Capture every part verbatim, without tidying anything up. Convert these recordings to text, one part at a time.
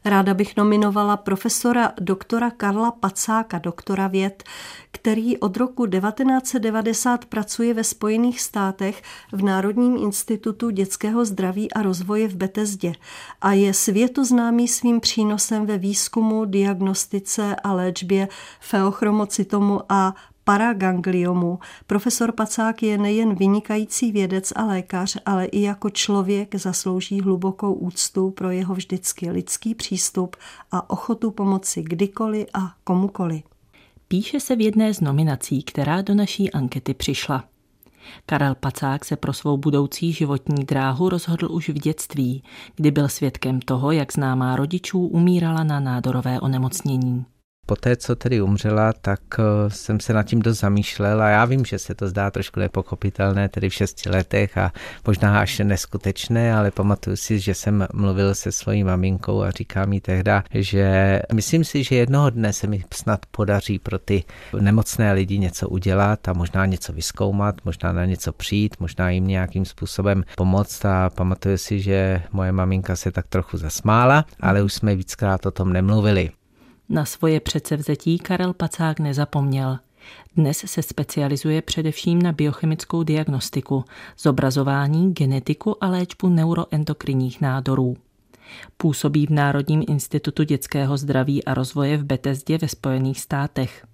Ráda bych nominovala profesora doktora Karla Pacáka, doktora věd, který od roku devatenáct set devadesát pracuje ve Spojených státech v Národním institutu dětského zdraví a rozvoje v Bethezdě a je světoznámý svým přínosem ve výzkumu, diagnostice a léčbě feochromocytomu a paragangliomu. Profesor Pacák je nejen vynikající vědec a lékař, ale i jako člověk zaslouží hlubokou úctu pro jeho vždycky lidský přístup a ochotu pomoci kdykoliv a komukoliv. Píše se v jedné z nominací, která do naší ankety přišla. Karel Pacák se pro svou budoucí životní dráhu rozhodl už v dětství, kdy byl svědkem toho, jak známá rodičů umírala na nádorové onemocnění. Poté, co tedy umřela, tak jsem se nad tím dost zamýšlel a já vím, že se to zdá trošku nepochopitelné, tedy v šesti letech a možná až neskutečné, ale pamatuju si, že jsem mluvil se svojí maminkou a říká mi tehda, že myslím si, že jednoho dne se mi snad podaří pro ty nemocné lidi něco udělat a možná něco vyzkoumat, možná na něco přijít, možná jim nějakým způsobem pomoct a pamatuju si, že moje maminka se tak trochu zasmála, ale už jsme víckrát o tom nemluvili. Na svoje předsevzetí Karel Pacák nezapomněl. Dnes se specializuje především na biochemickou diagnostiku, zobrazování, genetiku a léčbu neuroendokrinních nádorů. Působí v Národním institutu dětského zdraví a rozvoje v Bethezdě ve Spojených státech.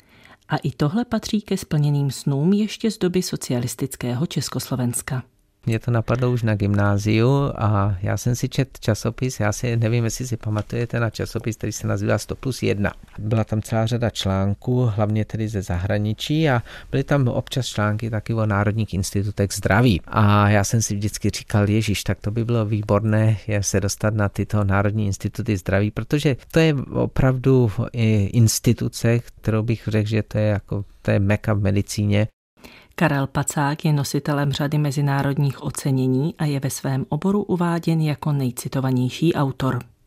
A i tohle patří ke splněným snům ještě z doby socialistického Československa. Mě to napadlo už na gymnáziu a já jsem si četl časopis, já si nevím, jestli si pamatujete na časopis, který se nazývá sto plus jedna. Byla tam celá řada článků, hlavně tedy ze zahraničí a byly tam občas články taky o národních institutech zdraví. A já jsem si vždycky říkal, ježiš, tak to by bylo výborné je se dostat na tyto národní instituty zdraví, protože to je opravdu instituce, kterou bych řekl, že to je jako to je meka v medicíně. Karel Pacák je nositelem řady mezinárodních ocenění a je ve svém oboru uváděn jako nejcitovanější autor.